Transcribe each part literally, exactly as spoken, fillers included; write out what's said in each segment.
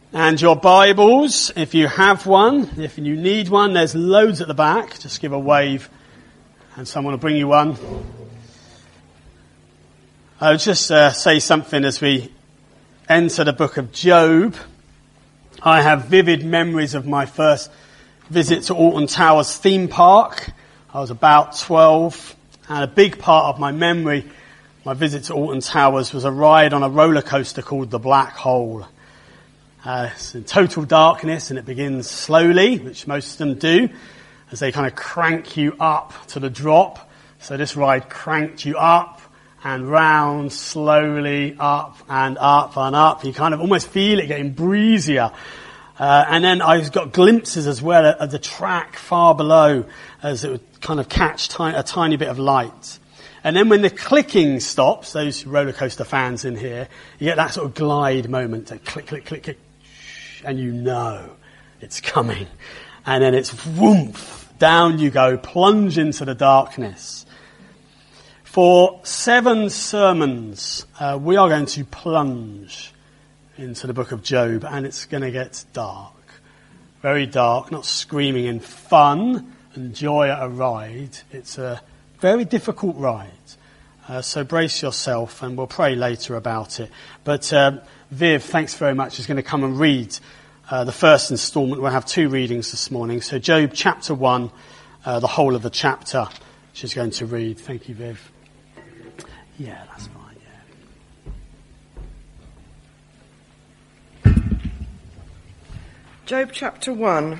And your Bibles, if you have one, if you need one, there's loads at the back. Just give a wave and someone will bring you one. I'll just uh, say something as we enter the book of Job. I have vivid memories of my first visit to Alton Towers theme park. I was about twelve, and a big part of my memory, my visit to Alton Towers, was a ride on a roller coaster called the Black Hole. Uh, it's in total darkness, and it begins slowly, which most of them do, as they kind of crank you up to the drop. So this ride cranked you up and round, slowly up and up and up. You kind of almost feel it getting breezier. Uh, and then I got glimpses as well of the track far below, as it would kind of catch ti- a tiny bit of light. And then when the clicking stops, those roller coaster fans in here, you get that sort of glide moment, to click, click, click, click, and you know it's coming. And then it's whoomph, down you go, plunge into the darkness. For seven sermons, uh, we are going to plunge into the book of Job, and it's going to get dark. Very dark, not screaming in fun and joy at a ride. It's a very difficult ride. Uh, so brace yourself, and we'll pray later about it. But um, Viv, thanks very much, is going to come and read uh, the first instalment. We'll have two readings this morning. So Job chapter one, uh, the whole of the chapter, she's going to read. Thank you, Viv. Yeah, that's fine, yeah. Job chapter one.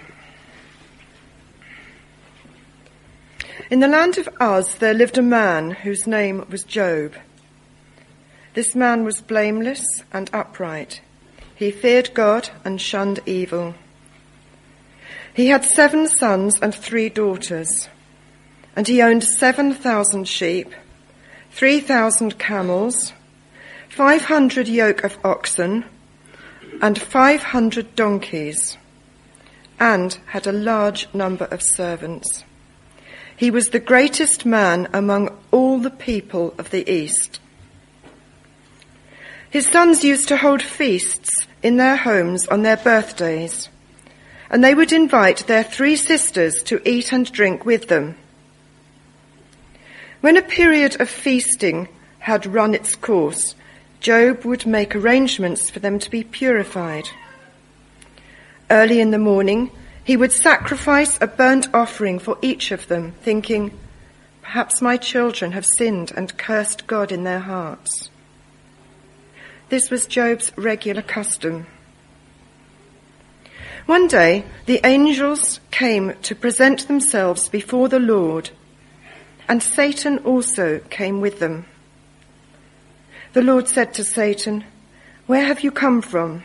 In the land of Uz there lived a man whose name was Job. This man was blameless and upright. He feared God and shunned evil. He had seven sons and three daughters, and he owned seven thousand sheep, three thousand camels, five hundred yoke of oxen, and five hundred donkeys, and had a large number of servants. He was the greatest man among all the people of the East. His sons used to hold feasts in their homes on their birthdays, and they would invite their three sisters to eat and drink with them. When a period of feasting had run its course, Job would make arrangements for them to be purified. Early in the morning, he would sacrifice a burnt offering for each of them, thinking, "Perhaps my children have sinned and cursed God in their hearts." This was Job's regular custom. One day, the angels came to present themselves before the Lord, and Satan also came with them. The Lord said to Satan, "Where have you come from?"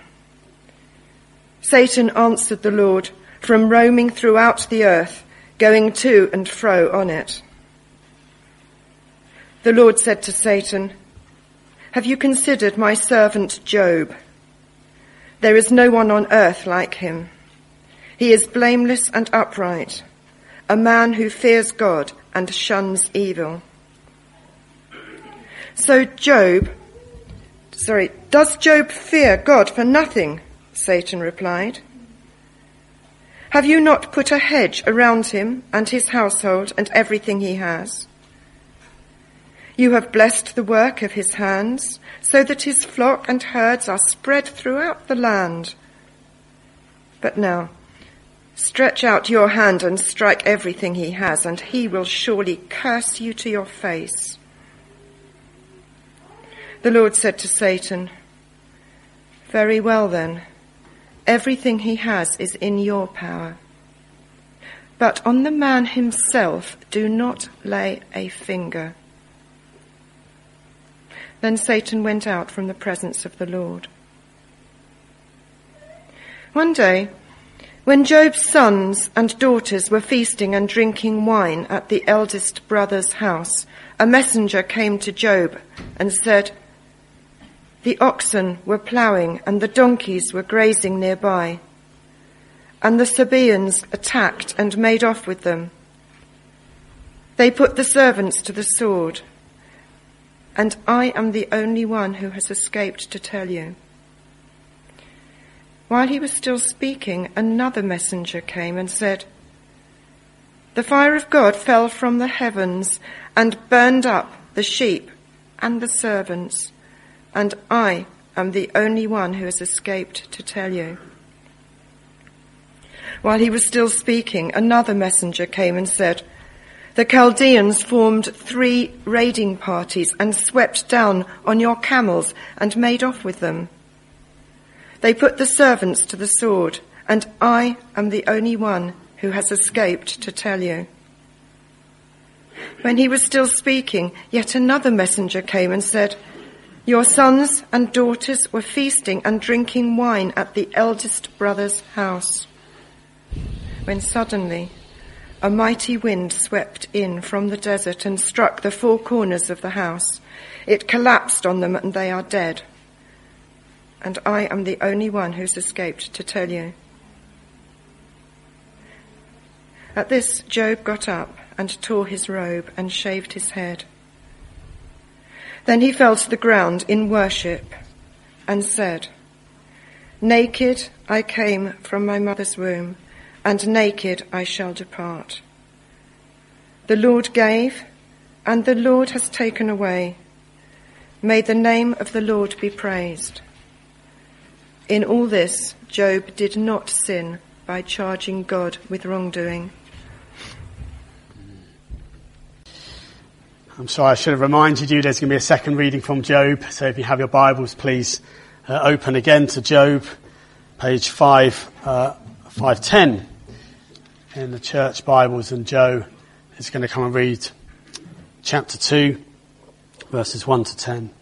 Satan answered the Lord, "From roaming throughout the earth, going to and fro on it." The Lord said to Satan, "Have you considered my servant Job? There is no one on earth like him. He is blameless and upright, a man who fears God and shuns evil." So Job, sorry, does Job fear God for nothing? Satan replied. Have you not put a hedge around him and his household and everything he has? You have blessed the work of his hands, so that his flock and herds are spread throughout the land. But now, stretch out your hand and strike everything he has, and he will surely curse you to your face. The Lord said to Satan, "Very well then, everything he has is in your power. But on the man himself do not lay a finger." Then Satan went out from the presence of the Lord. One day, when Job's sons and daughters were feasting and drinking wine at the eldest brother's house, a messenger came to Job and said, "The oxen were ploughing and the donkeys were grazing nearby, and the Sabaeans attacked and made off with them. They put the servants to the sword, and I am the only one who has escaped to tell you." While he was still speaking, another messenger came and said, "The fire of God fell from the heavens and burned up the sheep and the servants, and I am the only one who has escaped to tell you." While he was still speaking, another messenger came and said, "The Chaldeans formed three raiding parties and swept down on your camels and made off with them. They put the servants to the sword, and I am the only one who has escaped to tell you." When he was still speaking, yet another messenger came and said, "Your sons and daughters were feasting and drinking wine at the eldest brother's house," when suddenly a mighty wind swept in from the desert and struck the four corners of the house. It collapsed on them, and they are dead. And I am the only one who's escaped to tell you. At this, Job got up and tore his robe and shaved his head. Then he fell to the ground in worship and said, "Naked I came from my mother's womb, and naked I shall depart. The Lord gave, and the Lord has taken away. May the name of the Lord be praised." In all this, Job did not sin by charging God with wrongdoing. I'm sorry, I should have reminded you there's going to be a second reading from Job. So if you have your Bibles, please uh, open again to Job, page five, uh, five ten in the church Bibles. And Joe is going to come and read chapter two, verses one to ten.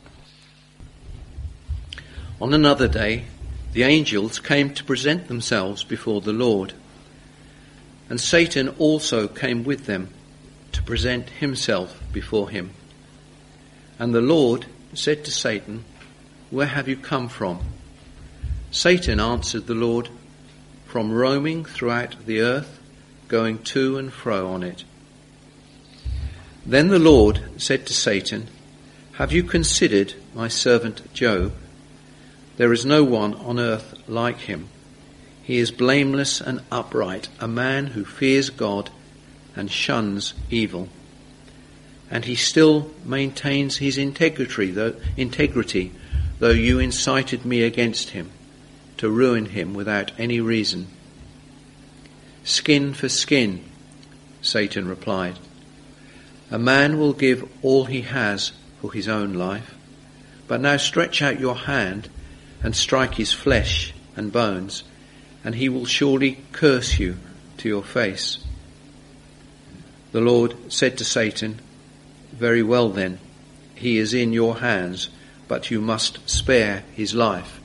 On another day, the angels came to present themselves before the Lord, and Satan also came with them to present himself before him. And the Lord said to Satan, "Where have you come from?" Satan answered the Lord, "From roaming throughout the earth, going to and fro on it." Then the Lord said to Satan, "Have you considered my servant Job? There is no one on earth like him. He is blameless and upright, a man who fears God and shuns evil. And he still maintains his integrity, though, integrity, though you incited me against him, to ruin him without any reason." "Skin for skin," Satan replied. "A man will give all he has for his own life. But now stretch out your hand and strike his flesh and bones, and he will surely curse you to your face." The Lord said to Satan, "Very well then, he is in your hands, but you must spare his life."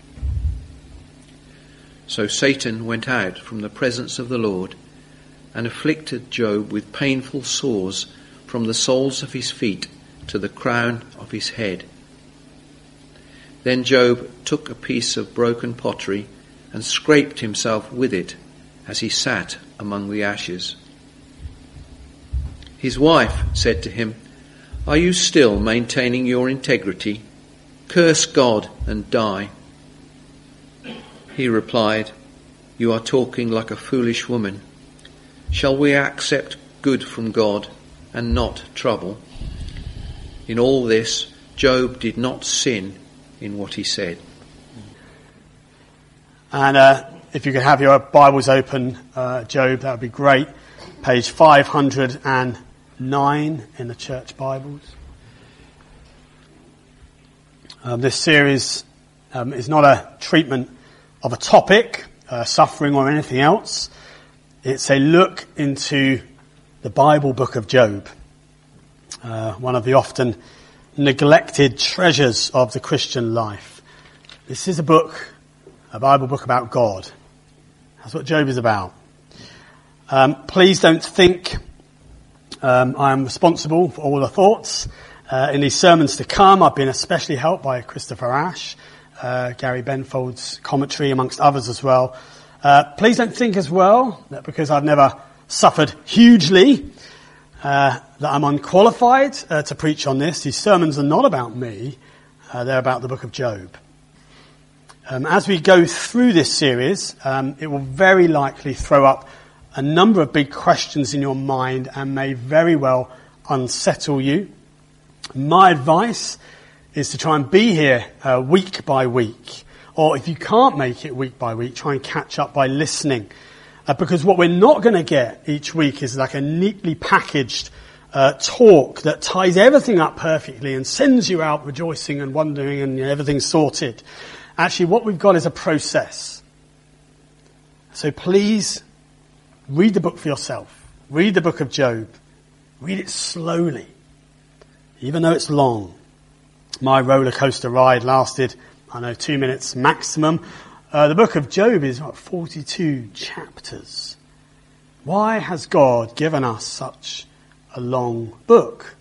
So Satan went out from the presence of the Lord and afflicted Job with painful sores from the soles of his feet to the crown of his head. Then Job took a piece of broken pottery and scraped himself with it as he sat among the ashes. His wife said to him, "Are you still maintaining your integrity? Curse God and die." He replied, "You are talking like a foolish woman. Shall we accept good from God and not trouble?" In all this, Job did not sin in what he said. And uh, if you could have your Bibles open, uh, Job, that would be great. Page five hundred nine in the church Bibles. Um, this series um, is not a treatment of a topic, uh, suffering or anything else. It's a look into the Bible book of Job, uh, one of the often neglected treasures of the Christian life. This is a book, a Bible book about God. That's what Job is about. Um, please don't think um, I am responsible for all the thoughts. Uh, in these sermons to come, I've been especially helped by Christopher Ash, uh, Gary Benfold's commentary, amongst others as well. Uh, please don't think as well that because I've never suffered hugely, uh, that I'm unqualified uh, to preach on this. These sermons are not about me. Uh, they're about the book of Job. Um, as we go through this series, um, it will very likely throw up a number of big questions in your mind and may very well unsettle you. My advice is to try and be here uh, week by week. Or if you can't make it week by week, try and catch up by listening. Uh, because what we're not going to get each week is like a neatly packaged uh, talk that ties everything up perfectly and sends you out rejoicing and wondering and you know, everything's sorted. Actually, what we've got is a process. So please read the book for yourself. Read the book of Job. Read it slowly, even though it's long. My roller coaster ride lasted, I know, two minutes maximum. Uh, the book of Job is what, forty-two chapters. Why has God given us such a long book?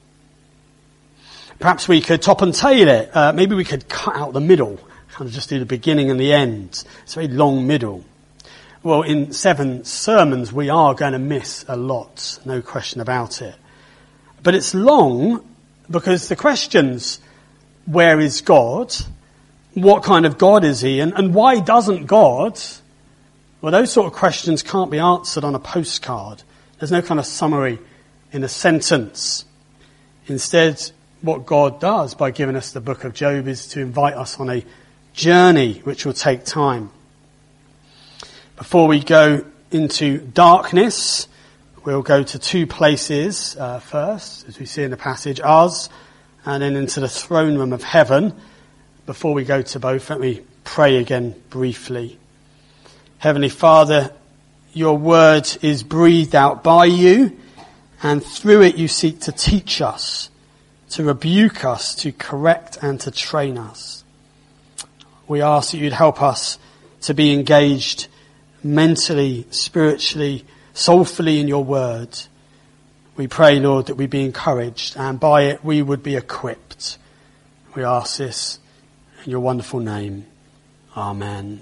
Perhaps we could top and tail it. Uh, maybe we could cut out the middle, kind of just do the beginning and the end. It's a very long middle. Well, in seven sermons, we are going to miss a lot, no question about it. But it's long because the questions, where is God? What kind of God is he? And, and why doesn't God? Well, those sort of questions can't be answered on a postcard. There's no kind of summary in a sentence. Instead, what God does by giving us the book of Job is to invite us on a journey which will take time. Before we go into darkness, we'll go to two places uh, first, as we see in the passage, us, and then into the throne room of heaven. Before we go to both, let me pray again briefly. Heavenly Father, your word is breathed out by you, and through it you seek to teach us, to rebuke us, to correct and to train us. We ask that you'd help us to be engaged mentally, spiritually, soulfully in your word. We pray, Lord, that we be encouraged, and by it we would be equipped. We ask this in your wonderful name. Amen.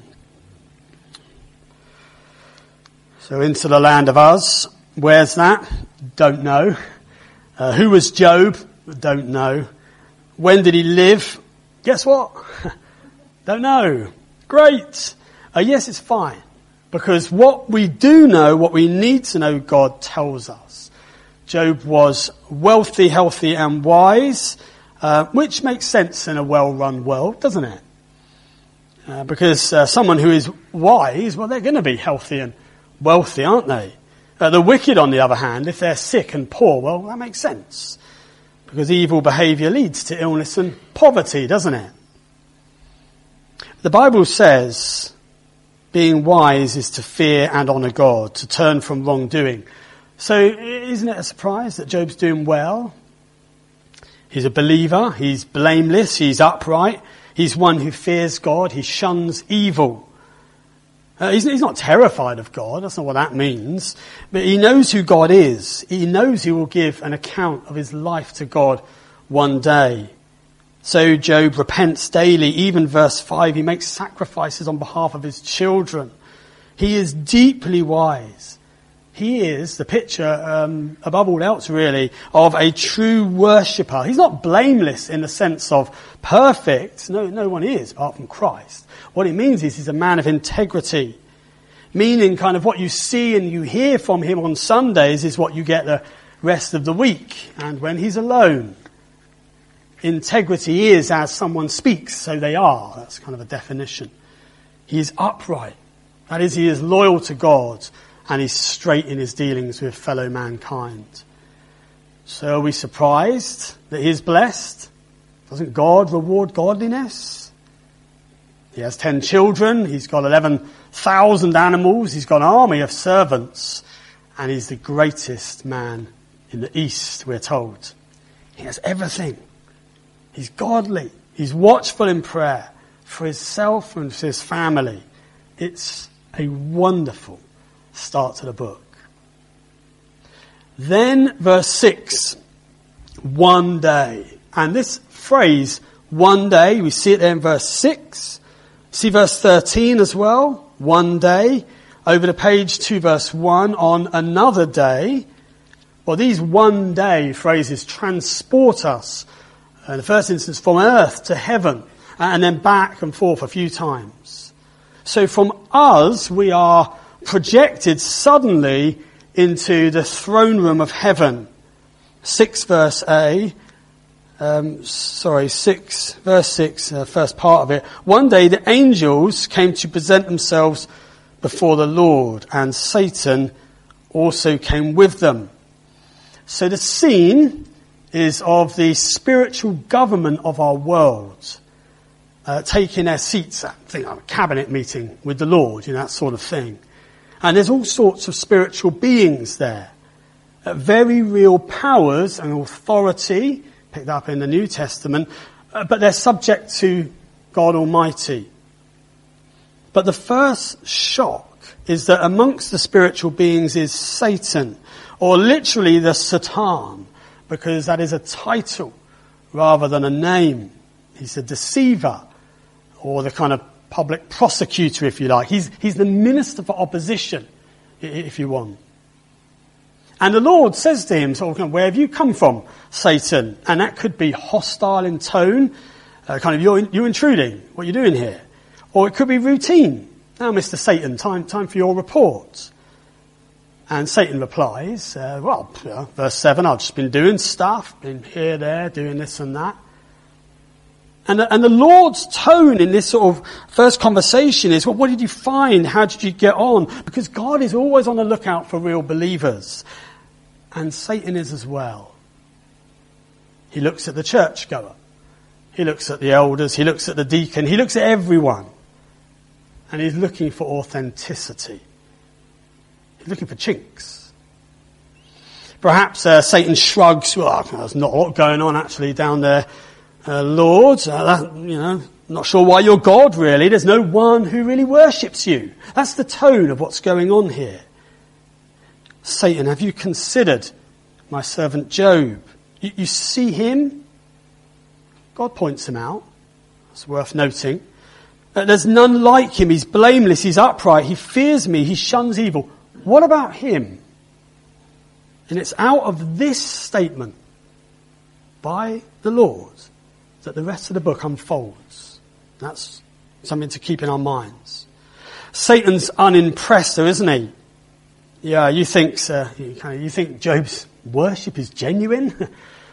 So into the land of Uz. Where's that? Don't know. Uh, who was Job? Don't know. When did he live? Guess what? Don't know. Great. Uh, yes, it's fine. Because what we do know, what we need to know, God tells us. Job was wealthy, healthy and wise, uh, which makes sense in a well-run world, doesn't it? Uh, because uh, someone who is wise, well, they're going to be healthy and wealthy, aren't they? Uh, the wicked, on the other hand, if they're sick and poor, well, that makes sense. Because evil behaviour leads to illness and poverty, doesn't it? The Bible says being wise is to fear and honour God, to turn from wrongdoing. So isn't it a surprise that Job's doing well? He's a believer, he's blameless, he's upright, he's one who fears God, he shuns evil. Uh, he's, he's not terrified of God, that's not what that means. But he knows who God is. He knows he will give an account of his life to God one day. So Job repents daily. Even verse five, he makes sacrifices on behalf of his children. He is deeply wise. He is the picture, um, above all else really, of a true worshipper. He's not blameless in the sense of perfect. No, no one is apart from Christ. What it means is he's a man of integrity. Meaning kind of what you see and you hear from him on Sundays is what you get the rest of the week. And when he's alone, integrity is as someone speaks, so they are. That's kind of a definition. He is upright. That is, he is loyal to God and he's straight in his dealings with fellow mankind. So are we surprised that he is blessed? Doesn't God reward godliness? He has ten children. He's got eleven thousand animals. He's got an army of servants. And he's the greatest man in the East, we're told. He has everything. He's godly. He's watchful in prayer for himself and for his family. It's a wonderful start to the book. Then verse six, one day. And this phrase, one day, we see it there in verse six. See verse thirteen as well, one day. Over the page to verse one, on another day. Well, these one day phrases transport us, in the first instance, from earth to heaven. and then back and forth a few times. So from us, we are projected suddenly into the throne room of heaven. six verse A, um, sorry, six, verse six, uh, first part of it. One day the angels came to present themselves before the Lord, and Satan also came with them. So the scene is of the spiritual government of our world, uh, taking their seats at, I think, a cabinet meeting with the Lord, you know, that sort of thing. And there's all sorts of spiritual beings there. Uh, very real powers and authority, picked up in the New Testament, uh, but they're subject to God Almighty. But the first shock is that amongst the spiritual beings is Satan, or literally the Satan, because that is a title rather than a name. He's the deceiver, or the kind of public prosecutor, if you like. He's, he's the minister for opposition, if you want. And the Lord says to him, sort of, where have you come from, Satan? And that could be hostile in tone, uh, kind of, you're, you're intruding, what are you doing here? Or it could be routine. Now, Mister Satan, time, time for your report. And Satan replies, uh, well, you know, verse seven, I've just been doing stuff, been here, there, doing this and that. And the, and the Lord's tone in this sort of first conversation is, well, what did you find? How did you get on? Because God is always on the lookout for real believers. And Satan is as well. He looks at the churchgoer. He looks at the elders. He looks at the deacon. He looks at everyone. And he's looking for authenticity. He's looking for chinks. Perhaps uh, Satan shrugs, well, there's not a lot going on actually down there. Uh, Lord, uh, that, you know, not sure why you're God really. There's no one who really worships you. That's the tone of what's going on here. Satan, have you considered my servant Job? You, you see him? God points him out. It's worth noting. Uh, there's none like him. He's blameless. He's upright. He fears me. He shuns evil. What about him? And it's out of this statement by the Lord that the rest of the book unfolds. That's something to keep in our minds. Satan's unimpressed though, isn't he? Yeah, you think, uh, you, kind of, you think Job's worship is genuine?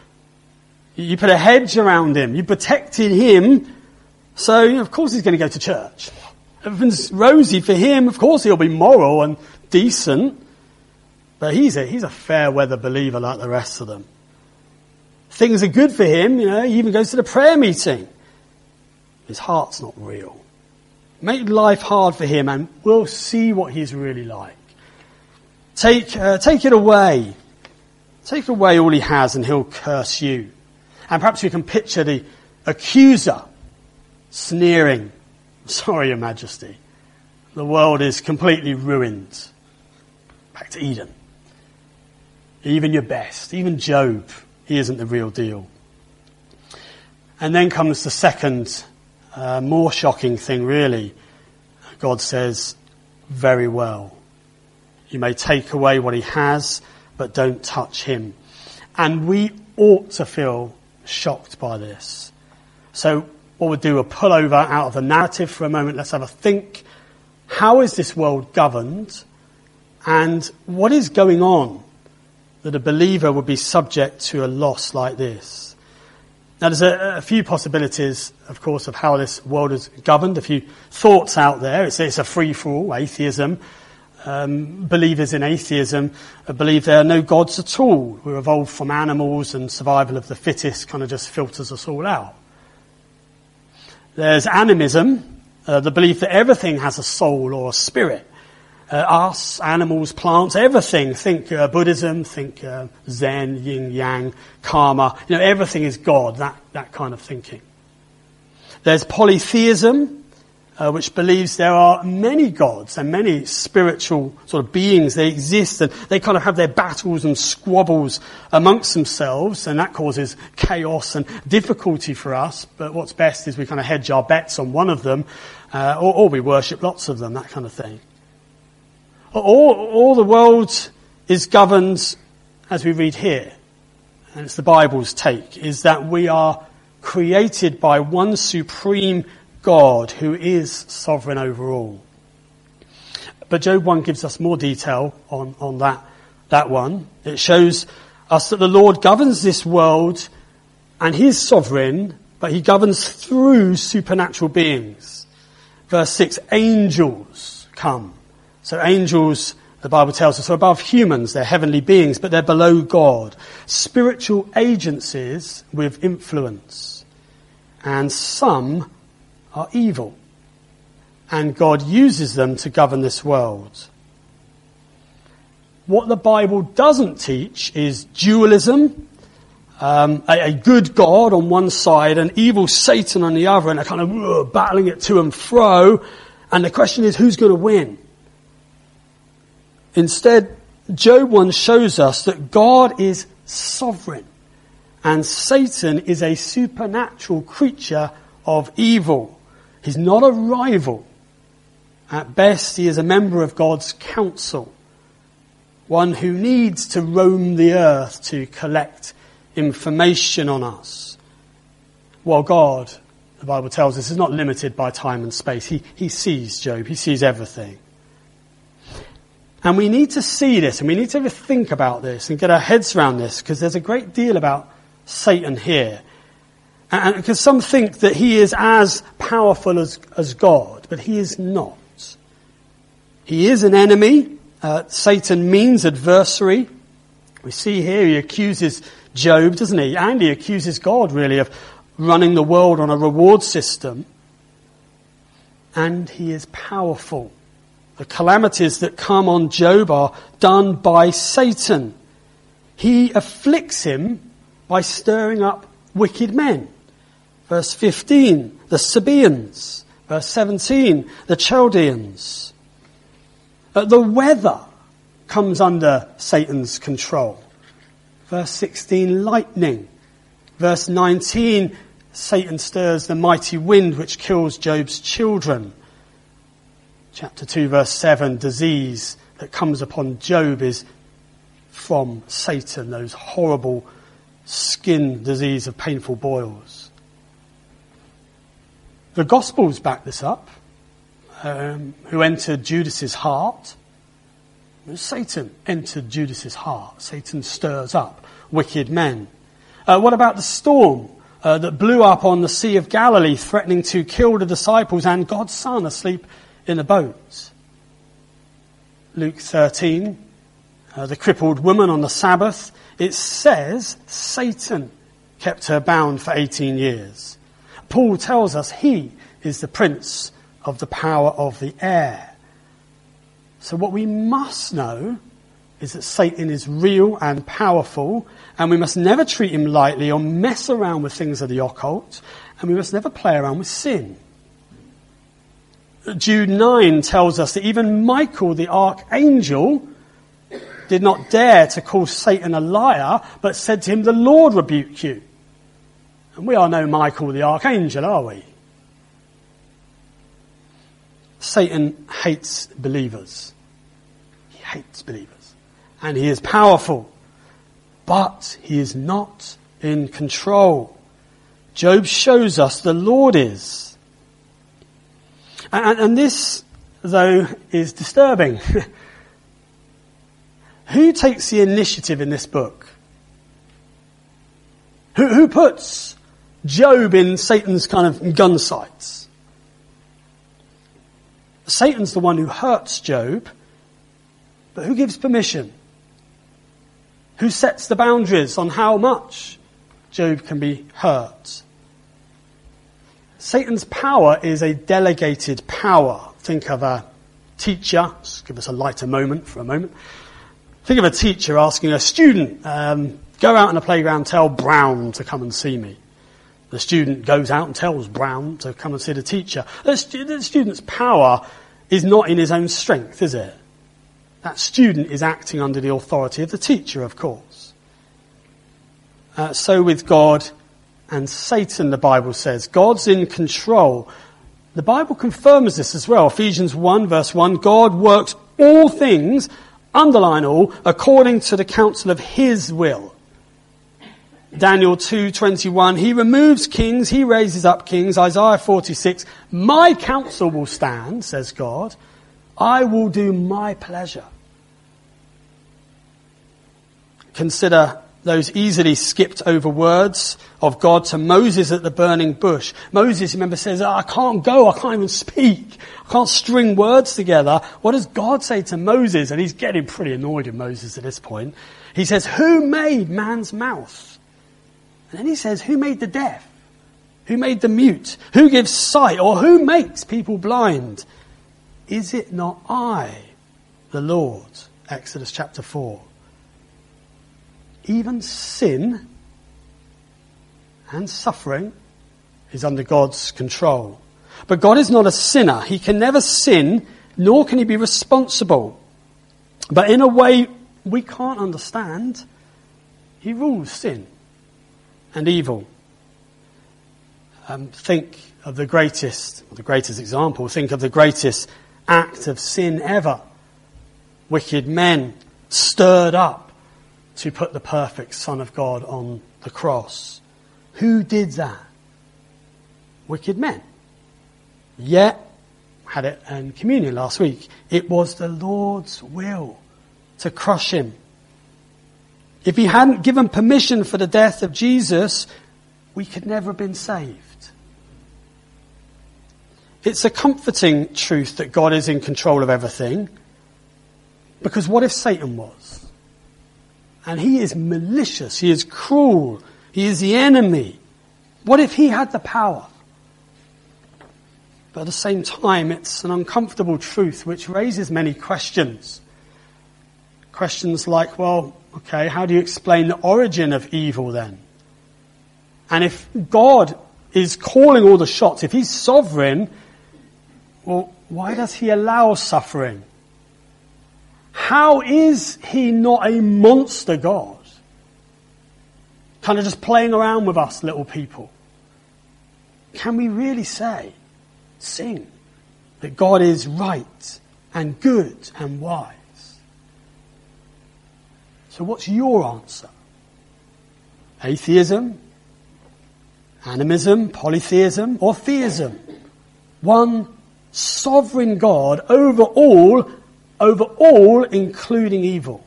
You put a hedge around him. You protected him. So, you know, of course he's going to go to church. Everything's rosy for him. Of course he'll be moral and decent. But he's a, he's a fair weather believer like the rest of them. Things are good for him, you know, he even goes to the prayer meeting. His heart's not real. Make life hard for him and we'll see what he's really like. Take, uh, take it away. Take away all he has and he'll curse you. And perhaps you can picture the accuser sneering, sorry, Your Majesty, the world is completely ruined. Back to Eden. Even your best, even Job, he isn't the real deal. And then comes the second, uh, more shocking thing really. God says, very well. You may take away what he has, but don't touch him. And we ought to feel shocked by this. So what we'll do, we'll pull over out of the narrative for a moment. Let's have a think. How is this world governed? And what is going on that a believer would be subject to a loss like this? Now there's a, a few possibilities, of course, of how this world is governed. A few thoughts out there. It's, it's a free-for-all, atheism. Um, believers in atheism believe there are no gods at all. We're evolved from animals and survival of the fittest kind of just filters us all out. There's animism, uh, the belief that everything has a soul or a spirit. Uh, us, animals, plants, everything. Think uh, Buddhism, think uh, Zen, Yin, Yang, Karma. You know, everything is God, that, that kind of thinking. There's polytheism, uh, which believes there are many gods and many spiritual sort of beings. They exist and they kind of have their battles and squabbles amongst themselves, and that causes chaos and difficulty for us. But what's best is we kind of hedge our bets on one of them, uh, or, or we worship lots of them, that kind of thing. All, all the world is governed, as we read here, and it's the Bible's take, is that we are created by one supreme God who is sovereign over all. But Job one gives us more detail on, on that, that one. It shows us that the Lord governs this world and he is sovereign, but he governs through supernatural beings. Verse six, angels come. So angels, the Bible tells us, are above humans. They're heavenly beings, but they're below God. Spiritual agencies with influence. And some are evil. And God uses them to govern this world. What the Bible doesn't teach is dualism. Um, a, a good God on one side and evil Satan on the other, and they're kind of uh, battling it to and fro. And the question is, who's going to win? Instead, Job one shows us that God is sovereign and Satan is a supernatural creature of evil. He's not a rival. At best, he is a member of God's council, one who needs to roam the earth to collect information on us. While God, the Bible tells us, is not limited by time and space. He, he sees Job. He sees everything. And we need to see this, and we need to think about this and get our heads around this, because there's a great deal about Satan here. And because some think that he is as powerful as, as God, but he is not. He is an enemy. Uh, Satan means adversary. We see here he accuses Job, doesn't he? And he accuses God, really, of running the world on a reward system. And he is powerful. The calamities that come on Job are done by Satan. He afflicts him by stirring up wicked men. Verse fifteen, the Sabaeans. Verse seventeen, the Chaldeans. Uh, the weather comes under Satan's control. Verse sixteen, lightning. Verse nineteen, Satan stirs the mighty wind which kills Job's children. Chapter two, verse seven, disease that comes upon Job is from Satan, those horrible skin disease of painful boils. The Gospels back this up. Um, who entered Judas's heart? Satan entered Judas's heart. Satan stirs up wicked men. Uh, what about the storm uh, that blew up on the Sea of Galilee, threatening to kill the disciples and God's Son asleep in a boat? Luke thirteen, uh, the crippled woman on the Sabbath. It says Satan kept her bound for eighteen years. Paul tells us he is the prince of the power of the air. So what we must know is that Satan is real and powerful, and we must never treat him lightly or mess around with things of the occult, and we must never play around with sin. Jude nine tells us that even Michael the archangel did not dare to call Satan a liar, but said to him, "The Lord rebuke you." And we are no Michael the archangel, are we? Satan hates believers. He hates believers. And he is powerful. But he is not in control. Job shows us the Lord is. And, and this, though, is disturbing. Who takes the initiative in this book? Who, who puts Job in Satan's kind of gun sights? Satan's the one who hurts Job, but who gives permission? Who sets the boundaries on how much Job can be hurt? Satan's power is a delegated power. Think of a teacher. Just give us a lighter moment for a moment. Think of a teacher asking a student, um, go out on the playground, tell Brown to come and see me. The student goes out and tells Brown to come and see the teacher. The, stu- the student's power is not in his own strength, is it? That student is acting under the authority of the teacher, of course. Uh, so with God and Satan, the Bible says. God's in control. The Bible confirms this as well. Ephesians one, verse one, God works all things, underline all, according to the counsel of his will. Daniel two twenty-one, he removes kings, he raises up kings. Isaiah forty-six, my counsel will stand, says God. I will do my pleasure. Consider those easily skipped over words of God to Moses at the burning bush. Moses, remember, says, oh, I can't go, I can't even speak. I can't string words together. What does God say to Moses? And he's getting pretty annoyed with Moses at this point. He says, who made man's mouth? And then he says, who made the deaf? Who made the mute? Who gives sight? Or who makes people blind? Is it not I, the Lord? Exodus chapter four. Even sin and suffering is under God's control. But God is not a sinner. He can never sin, nor can he be responsible. But in a way we can't understand, he rules sin and evil. Um, think of the greatest, the greatest example, think of the greatest act of sin ever. Wicked men stirred up to put the perfect Son of God on the cross. Who did that? Wicked men. Yet, had it in communion last week, it was the Lord's will to crush him. If he hadn't given permission for the death of Jesus, we could never have been saved. It's a comforting truth that God is in control of everything. Because what if Satan was? And he is malicious, he is cruel, he is the enemy. What if he had the power? But at the same time, it's an uncomfortable truth which raises many questions. Questions like, well, okay, how do you explain the origin of evil then? And if God is calling all the shots, if he's sovereign, well, why does he allow suffering? How is he not a monster God? Kind of just playing around with us little people. Can we really say, sing, that God is right and good and wise? So what's your answer? Atheism, animism, polytheism, or theism? One sovereign God over all, over all, including evil.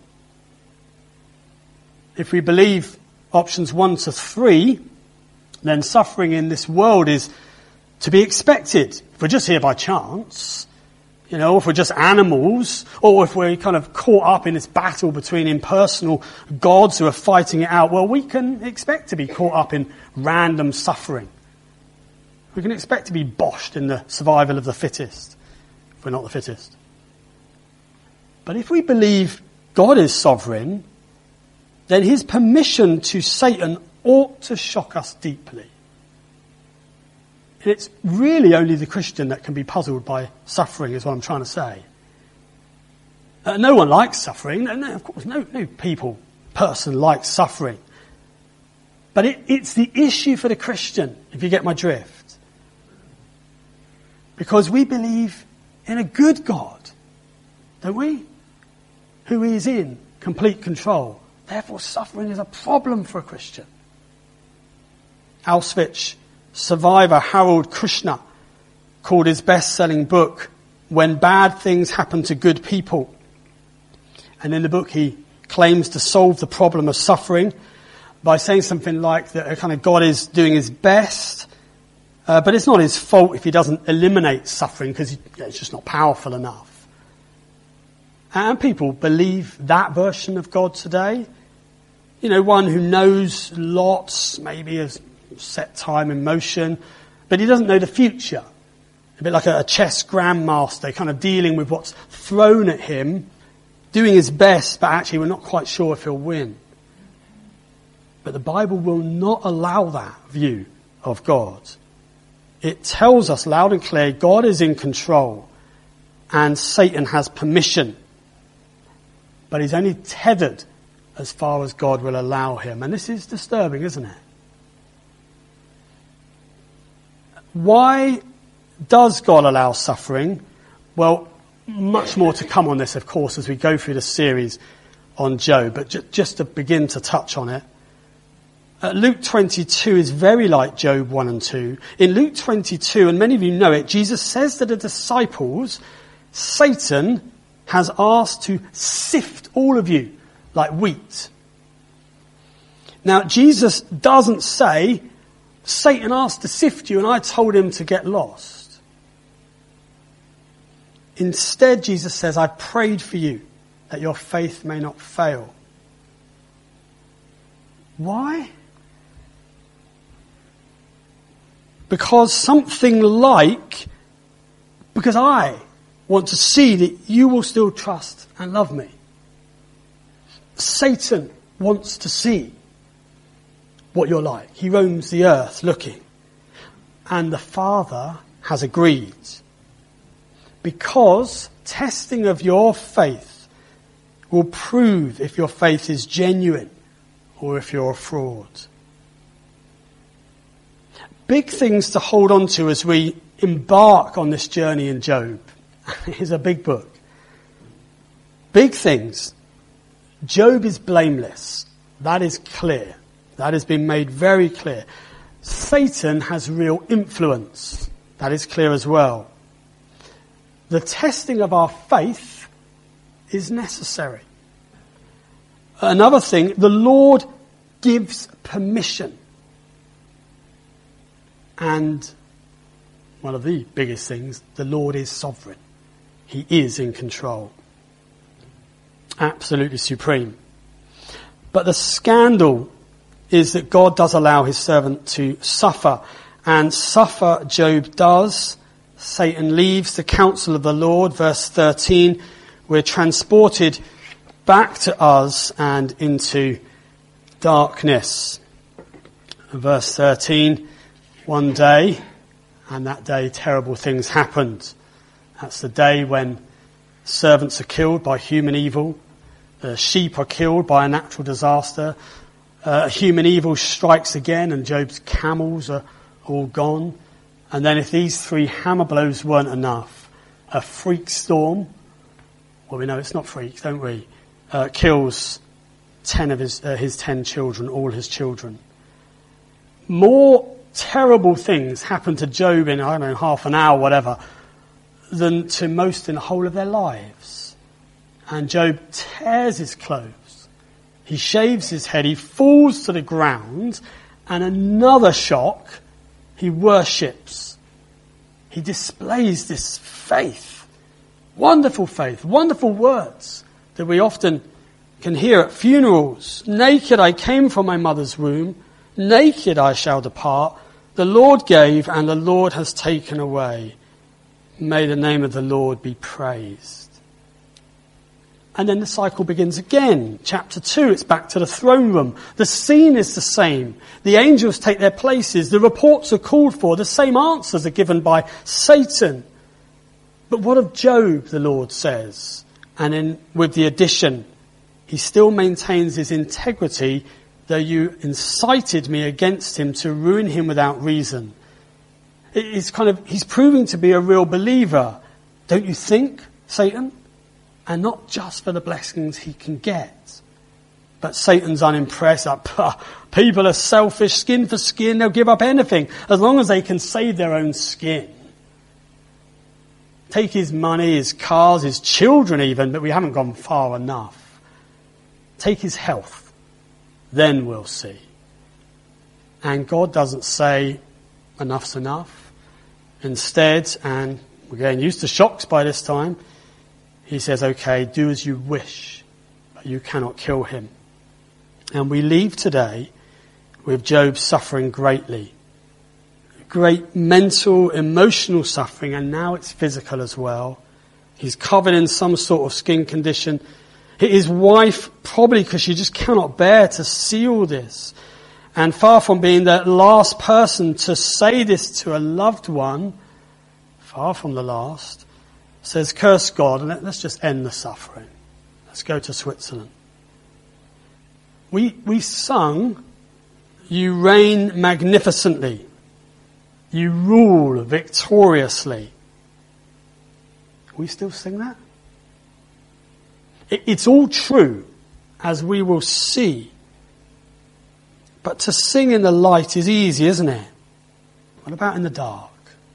If we believe options one to three, then suffering in this world is to be expected. If we're just here by chance, you know, if we're just animals, or if we're kind of caught up in this battle between impersonal gods who are fighting it out, well, we can expect to be caught up in random suffering. We can expect to be boshed in the survival of the fittest, if we're not the fittest. But if we believe God is sovereign, then his permission to Satan ought to shock us deeply. And it's really only the Christian that can be puzzled by suffering, is what I'm trying to say. Uh, no one likes suffering. No, no, of course, no, no people, person likes suffering. But it, it's the issue for the Christian, if you get my drift. Because we believe in a good God, don't we? Who is in complete control. Therefore, suffering is a problem for a Christian. Auschwitz survivor Harold Kushner called his best-selling book When Bad Things Happen to Good People. And in the book he claims to solve the problem of suffering by saying something like that kind of God is doing his best, uh, but it's not his fault if he doesn't eliminate suffering because it's just not powerful enough. And people believe that version of God today. You know, one who knows lots, maybe has set time in motion, but he doesn't know the future. A bit like a chess grandmaster, kind of dealing with what's thrown at him, doing his best, but actually we're not quite sure if he'll win. But the Bible will not allow that view of God. It tells us loud and clear God is in control and Satan has permission. But he's only tethered as far as God will allow him. And this is disturbing, isn't it? Why does God allow suffering? Well, much more to come on this, of course, as we go through the series on Job. But ju- just to begin to touch on it, Uh, Luke twenty-two is very like Job one and two. In Luke twenty-two, and many of you know it, Jesus says to the disciples, Satan has asked to sift all of you like wheat. Now, Jesus doesn't say, Satan asked to sift you and I told him to get lost. Instead, Jesus says, I prayed for you that your faith may not fail. Why? Because something like, because I want to see that you will still trust and love me. Satan wants to see what you're like. He roams the earth looking. And the Father has agreed. Because testing of your faith will prove if your faith is genuine or if you're a fraud. Big things to hold on to as we embark on this journey in Job. It's a big book. Big things. Job is blameless. That is clear. That has been made very clear. Satan has real influence. That is clear as well. The testing of our faith is necessary. Another thing, the Lord gives permission. And one of the biggest things, the Lord is sovereign. He is in control. Absolutely supreme. But the scandal is that God does allow his servant to suffer. And suffer Job does. Satan leaves the counsel of the Lord. Verse thirteen, we're transported back to us and into darkness. Verse thirteen, one day, and that day terrible things happened. That's the day when servants are killed by human evil. The sheep are killed by a natural disaster. Uh, human evil strikes again and Job's camels are all gone. And then if these three hammer blows weren't enough, a freak storm, well we know it's not freak, don't we, uh, kills ten of his, uh, his ten children, all his children. More terrible things happen to Job in, I don't know, half an hour, whatever, than to most in the whole of their lives. And Job tears his clothes. He shaves his head, he falls to the ground, and another shock, he worships. He displays this faith. Wonderful faith, wonderful words that we often can hear at funerals. Naked I came from my mother's womb, naked I shall depart. The Lord gave and the Lord has taken away. May the name of the Lord be praised. And then the cycle begins again. Chapter two, it's back to the throne room. The scene is the same. The angels take their places. The reports are called for. The same answers are given by Satan. But what of Job, the Lord says? And in, with the addition, he still maintains his integrity, though you incited me against him to ruin him without reason. It's kind of, he's proving to be a real believer. Don't you think, Satan? And not just for the blessings he can get. But Satan's unimpressed. Like, people are selfish, skin for skin. They'll give up anything as long as they can save their own skin. Take his money, his cars, his children even, but we haven't gone far enough. Take his health. Then we'll see. And God doesn't say enough's enough. Instead, and we're getting used to shocks by this time, he says, okay, do as you wish, but you cannot kill him. And we leave today with Job suffering greatly. Great mental, emotional suffering, and now it's physical as well. He's covered in some sort of skin condition. His wife, probably because she just cannot bear to see all this. And far from being the last person to say this to a loved one, far from the last, says, curse God, and let's just end the suffering. Let's go to Switzerland. We, we sung, you reign magnificently. You rule victoriously. We still sing that? It, it's all true, as we will see. But to sing in the light is easy, isn't it? What about in the dark?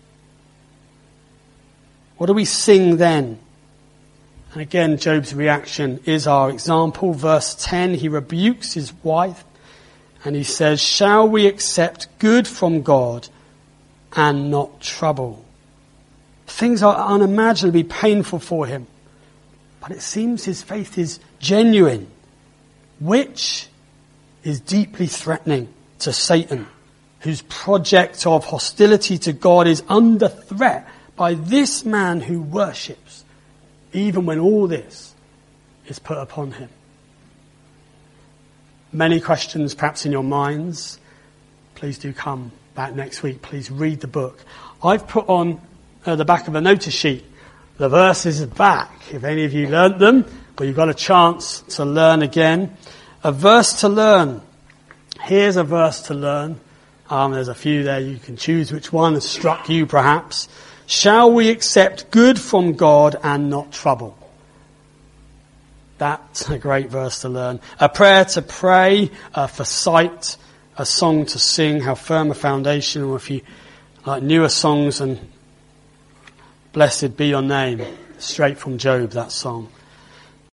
What do we sing then? And again, Job's reaction is our example. Verse ten, he rebukes his wife and he says, shall we accept good from God and not trouble? Things are unimaginably painful for him, but it seems his faith is genuine, which is deeply threatening to Satan, whose project of hostility to God is under threat by this man who worships, even when all this is put upon him. Many questions perhaps in your minds. Please do come back next week. Please read the book. I've put on uh, the back of a notice sheet the verses back, if any of you learnt them, or you've got a chance to learn again. A verse to learn. Here's a verse to learn. Um, there's a few there. You can choose which one has struck you perhaps. Shall we accept good from God and not trouble? That's a great verse to learn. A prayer to pray, uh, for sight, a song to sing, how firm a foundation, or if you like newer songs, and blessed be your name, straight from Job, that song.